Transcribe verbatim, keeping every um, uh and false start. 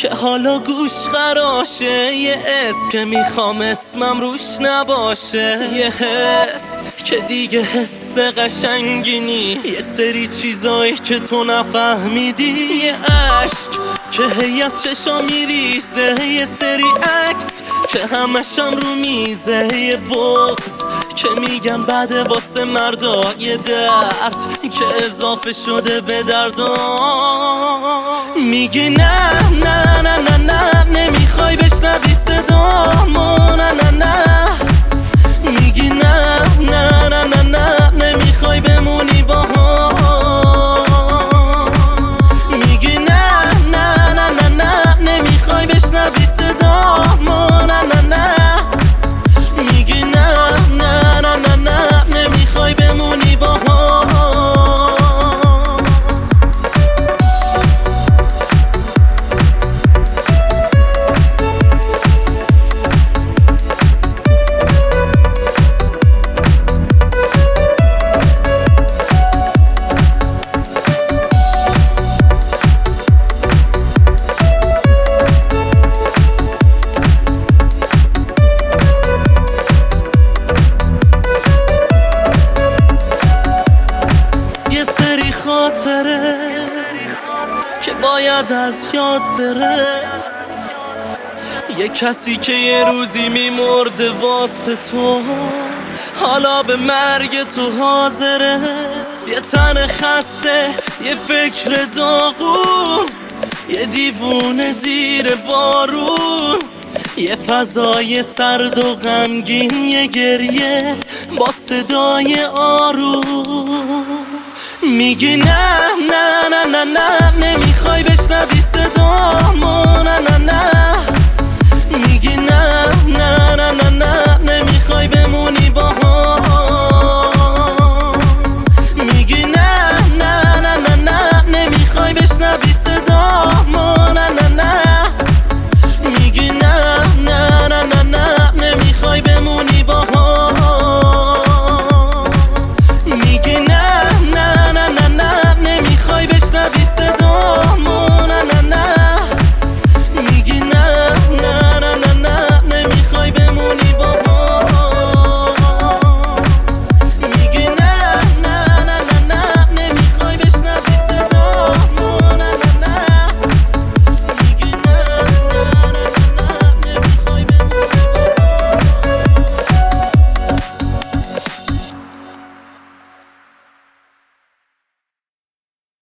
که حالا گوش خراشه، یه اسم که میخوام اسمم روش نباشه، یه حس که دیگه حس قشنگینی، یه سری چیزایی که تو نفهمیدی، یه عشق که هی از چشا میریزه، یه سری عکس که همشم رو میزه، یه بغض که میگن بده واسه مردا، یه درد که اضافه شده به دردام. میگی نه نه نه نه نه نمیخوای بشنوی صدامو، نه نه نه میگی نه نه نه نه نه نمیخوای بمونی با هم، میگی نه نه نه نه نه نمیخوای بشنوی صدامو، نه نه نه میگی نه نه نه نه نه نمیخوای بمونی با هم. خاطره که باید از یاد بره، یه کسی که یه روزی میمرده واسه تو، حالا به مرگ تو حاضره، یه تن خسته، یه فکر داغون، یه دیوونه زیر بارون، یه فضای سرد و غمگین، یه گریه با صدای آروم. میگی نه نه نه نه نه نمیخوای